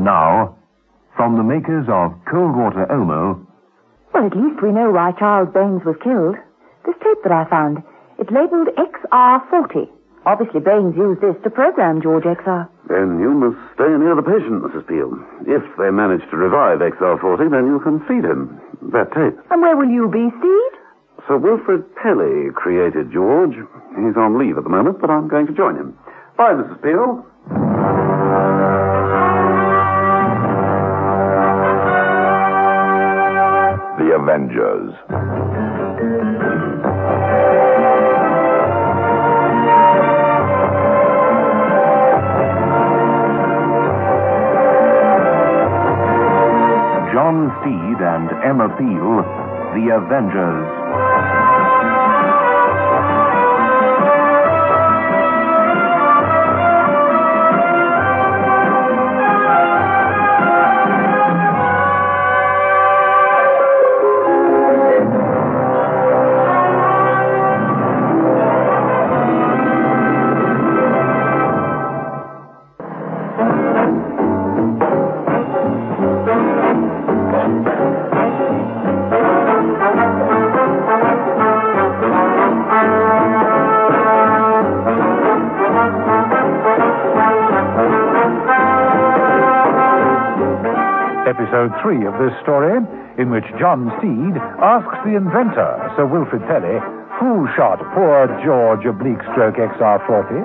Now, from the makers of Cold Water Omo... Well, at least we know why Charles Baines was killed. This tape that I found, it's labelled XR40. Obviously, Baines used this to program George XR. Then you must stay near the patient, Mrs. Peel. If they manage to revive XR40, then you can feed him that tape. And where will you be, Steve? Sir Wilfrid Pelly created George. He's on leave at the moment, but I'm going to join him. Bye, Mrs. Peel. The Avengers. John Steed and Emma Peel, The Avengers. Episode 3 of this story, in which John Steed asks the inventor, Sir Wilfrid Pelly, who shot poor George Oblique Stroke XR40.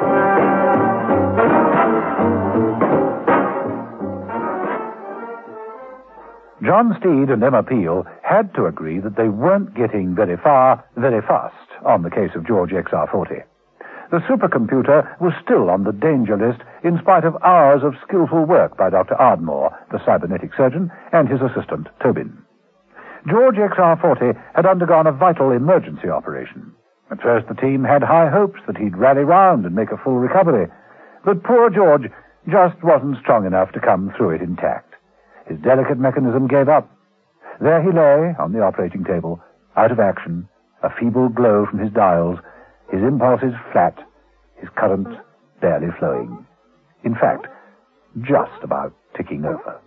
John Steed and Emma Peel had to agree that they weren't getting very far, very fast on the case of George XR40. The supercomputer was still on the danger list in spite of hours of skillful work by Dr. Ardmore, the cybernetic surgeon, and his assistant, Tobin. George XR40 had undergone a vital emergency operation. At first, the team had high hopes that he'd rally round and make a full recovery. But poor George just wasn't strong enough to come through it intact. His delicate mechanism gave up. There he lay, on the operating table, out of action, a feeble glow from his dials, his impulses flat, his current barely flowing. In fact, just about ticking over.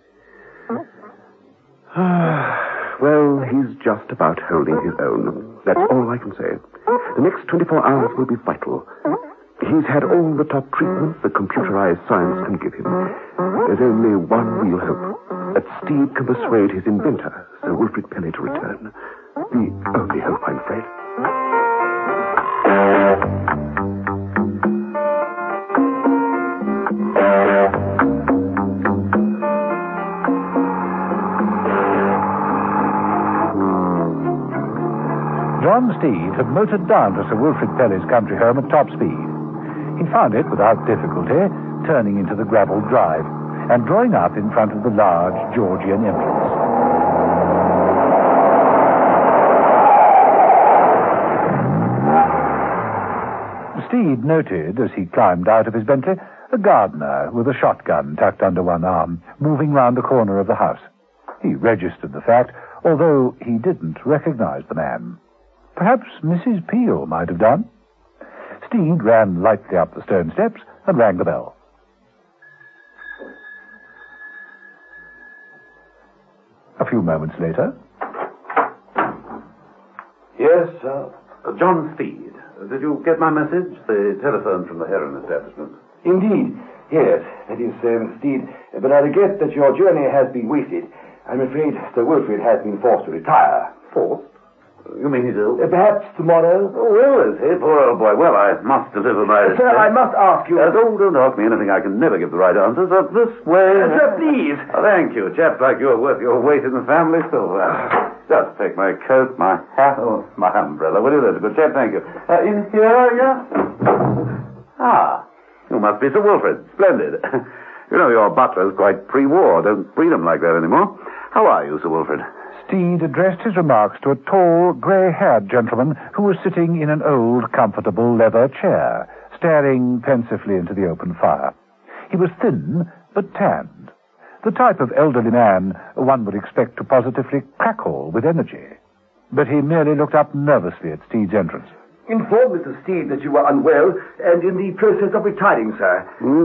Well, he's just about holding his own. That's all I can say. The next 24 hours will be vital. He's had all the top treatment that computerized science can give him. There's only one real hope. That Steve can persuade his inventor, Sir Wilfrid Pelly, to return. The only hope, I'm afraid. John Steed had motored down to Sir Wilfrid Pelly's country home at top speed. He found it without difficulty, turning into the gravelled drive and drawing up in front of the large Georgian entrance. Steed noted, as he climbed out of his Bentley, a gardener with a shotgun tucked under one arm, moving round the corner of the house. He registered the fact, although he didn't recognize the man. Perhaps Mrs. Peel might have done. Steed ran lightly up the stone steps and rang the bell. A few moments later... Yes, John Steed. Did you get my message? The telephone from the Heron establishment. Indeed, yes. That is, Steed. But I regret that your journey has been wasted. I'm afraid Sir Wilfrid has been forced to retire. Forced? You mean he's ill? Perhaps tomorrow. Oh, ill, is he? Poor old boy. Well, I must deliver my... Sir, I must ask you... Don't ask me anything. I can never give the right answers. Up this way... Sir, please. Oh, thank you. Chaps like you are worth your weight in the family silver. Just take my coat, my hat, or my umbrella. Will you? That's a good chap. Thank you. In here, yeah? Ah, you must be Sir Wilfrid. Splendid. You know, your butler's quite pre-war. Don't breed 'em like that anymore. How are you, Sir Wilfrid? Steed addressed his remarks to a tall, grey-haired gentleman who was sitting in an old, comfortable leather chair, staring pensively into the open fire. He was thin, but tanned. The type of elderly man one would expect to positively crackle with energy. But he merely looked up nervously at Steed's entrance. Inform Mr. Steed that you were unwell and in the process of retiring, sir.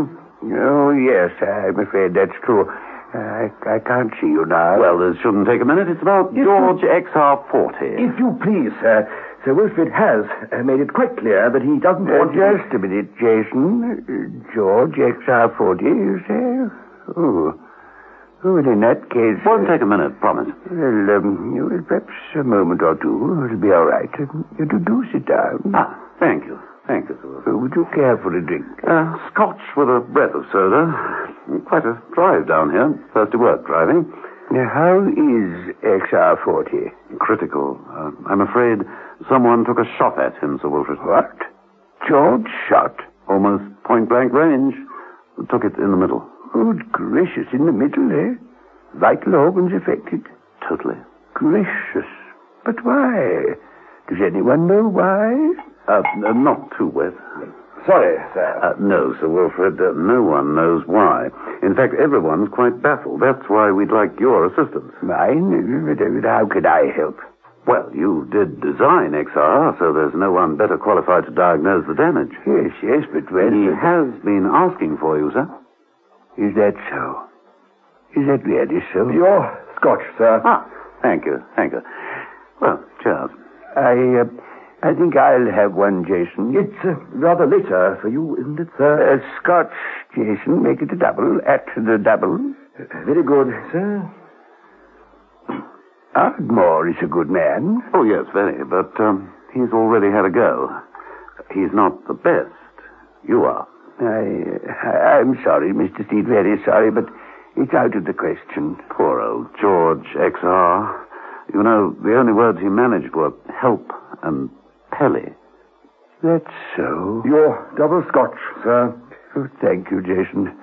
Oh, yes, I'm afraid that's true. I can't see you now. Well, this shouldn't take a minute. It's about George XR40. If you please, Sir Wilfrid has made it quite clear that he doesn't want to... Just a minute, Jason. George XR40, you say? Oh, well, in that case... Won't take a minute, promise. Well, perhaps a moment or two. It'll be all right. You do sit down. Ah, thank you. Thank you, sir. Would you care for a drink? Scotch with a breath of soda. Quite a drive down here. Thursday work driving. Now, how is XR40? Critical. I'm afraid someone took a shot at him, Sir Wilfrid. What? George shot? Almost point-blank range. Took it in the middle. Good gracious, in the middle, eh? Vital organs affected? Totally. Gracious. But why? Does anyone know why? Not too wet. Sorry, sir. No, Sir Wilfrid, no one knows why. In fact, everyone's quite baffled. That's why we'd like your assistance. Mine? How could I help? Well, you did design XR, so there's no one better qualified to diagnose the damage. Yes, but when... He has been asking for you, sir. Is that so? Is that really so? Your Scotch, sir. Ah, thank you. Well, cheers. I think I'll have one, Jason. It's rather later for you, isn't it, sir? Scotch, Jason. Make it a double. At the double. Very good, sir. Ardmore is a good man. Oh, yes, very. But he's already had a go. He's not the best. You are. I'm sorry, Mr. Steed. Very sorry, but it's out of the question. Poor old George XR. You know, the only words he managed were help and Pelly. That's so. Your double Scotch, sir. Oh, thank you, Jason.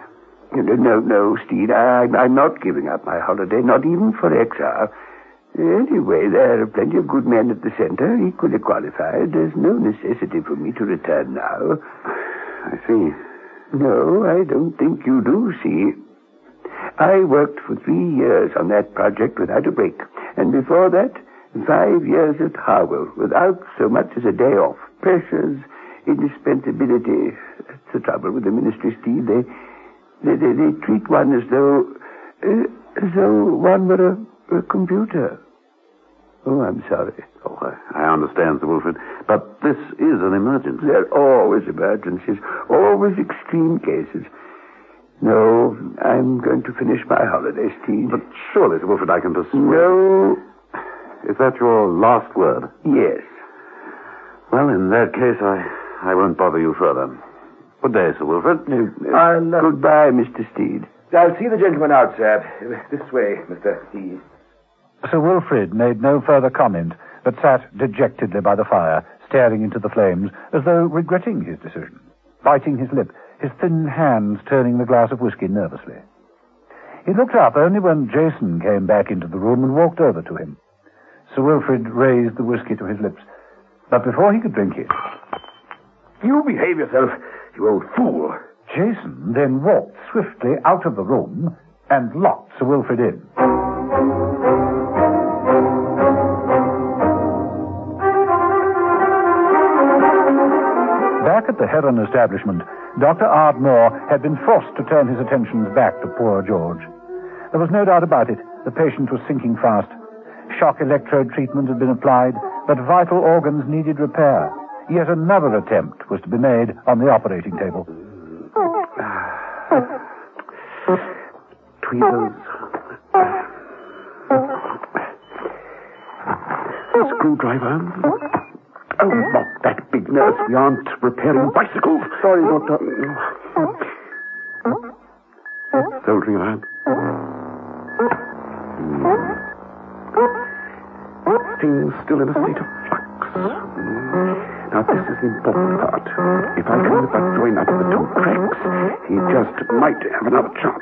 No, Steed, I'm not giving up my holiday, not even for XR. Anyway, there are plenty of good men at the center, equally qualified. There's no necessity for me to return now. I see. No, I don't think you do see. I worked for 3 years on that project without a break. And before that, 5 years at Harwell, without so much as a day off. Pressures, indispensability. That's the trouble with the ministry, Steve. They treat one as though one were a computer. Oh, I'm sorry. Oh, I understand, Sir Wilfrid. But this is an emergency. There are always emergencies, always extreme cases. No, I'm going to finish my holiday, Steve. But surely, Sir Wilfrid, I can persuade... No. Is that your last word? Yes. Well, in that case, I won't bother you further. Good day, Sir Wilfrid. Goodbye, Mr. Steed. I'll see the gentleman out, sir. This way, Mr. Steed. Sir Wilfrid made no further comment, but sat dejectedly by the fire, staring into the flames, as though regretting his decision, biting his lip, his thin hands turning the glass of whiskey nervously. He looked up only when Jason came back into the room and walked over to him. Sir Wilfrid raised the whiskey to his lips, but before he could drink it... You behave yourself, you old fool. Jason then walked swiftly out of the room and locked Sir Wilfrid in. Back at the Heron establishment, Dr. Ardmore had been forced to turn his attentions back to poor George. There was no doubt about it. The patient was sinking fast. Shock electrode treatment had been applied, but vital organs needed repair. Yet another attempt was to be made on the operating table. Tweezers. Screwdriver. Oh, not that big, nurse. We aren't repairing bicycles. Sorry, Doctor. Soldering iron. Things still in a state of flux. Now, this is the important part. If I can but join up the two cracks, he just might have another chance.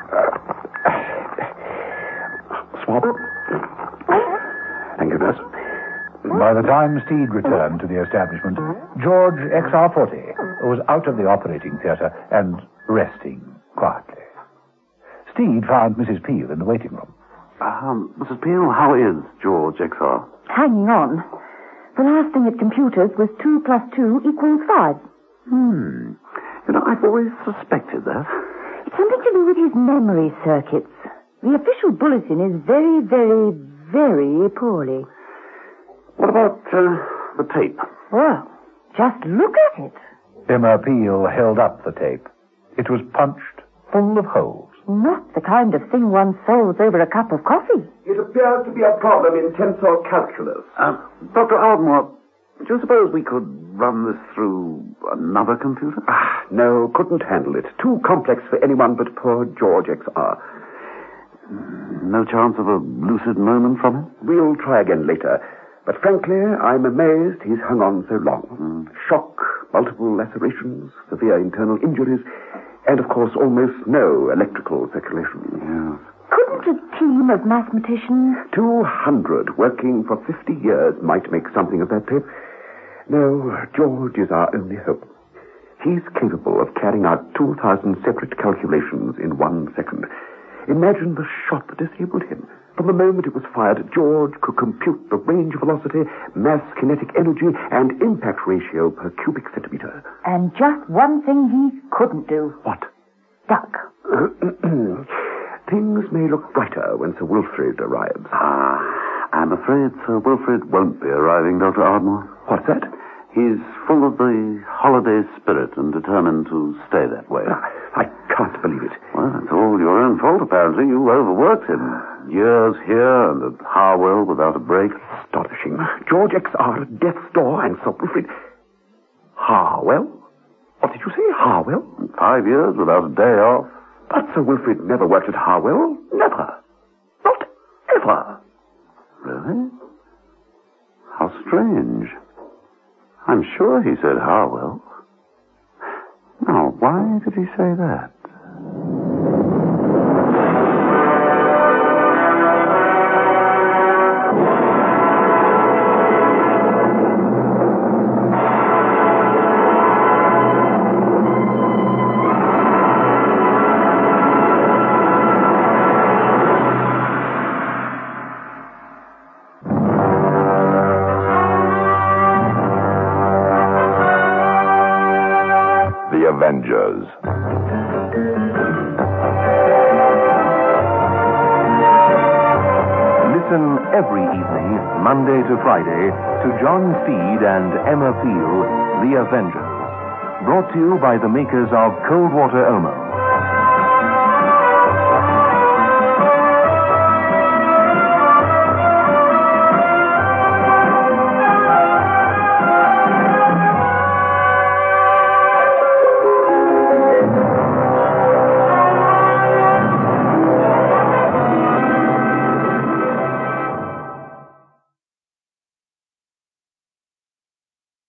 Swab. Thank you, nurse. By the time Steed returned to the establishment, George XR40 was out of the operating theatre and resting quietly. Steed found Mrs. Peel in the waiting room. Mrs. Peel, how is George XR? Hanging on. The last thing at computers was 2 + 2 = 5. You know, I've always suspected that. It's something to do with his memory circuits. The official bulletin is very, very, very poorly. What about the tape? Well, just look at it. Emma Peel held up the tape. It was punched, full of holes. Not the kind of thing one solves over a cup of coffee. It appears to be a problem in tensor calculus. Dr. Ardmore, do you suppose we could run this through another computer? No, couldn't handle it. Too complex for anyone but poor George XR. No chance of a lucid moment from him? We'll try again later. But frankly, I'm amazed he's hung on so long. Shock, multiple lacerations, severe internal injuries, and of course almost no electrical circulation. Yes. Couldn't a team of mathematicians... 200 working for 50 years might make something of that tape. No, George is our only hope. He's capable of carrying out 2,000 separate calculations in 1 second. Imagine the shot that disabled him. From the moment it was fired, George could compute the range velocity, mass kinetic energy, and impact ratio per cubic centimeter. And just one thing he couldn't do. What? Duck. Things may look brighter when Sir Wilfrid arrives. I'm afraid Sir Wilfrid won't be arriving, Dr. Ardmore. What's that? He's full of the holiday spirit and determined to stay that way. I can't believe it. Well, it's all your own fault, apparently. You overworked him. Years here and at Harwell without a break. Astonishing. George XR at death's door and Sir Wilfrid... Harwell? What did you say, Harwell? 5 years without a day off. But Sir Wilfrid never worked at Harwell. Never. Not ever. Really? How strange. I'm sure he said Harwell. Now, why did he say that? The Avengers. Listen every evening, Monday to Friday, to John Steed and Emma Peel, The Avengers. Brought to you by the makers of Cold Water Omo.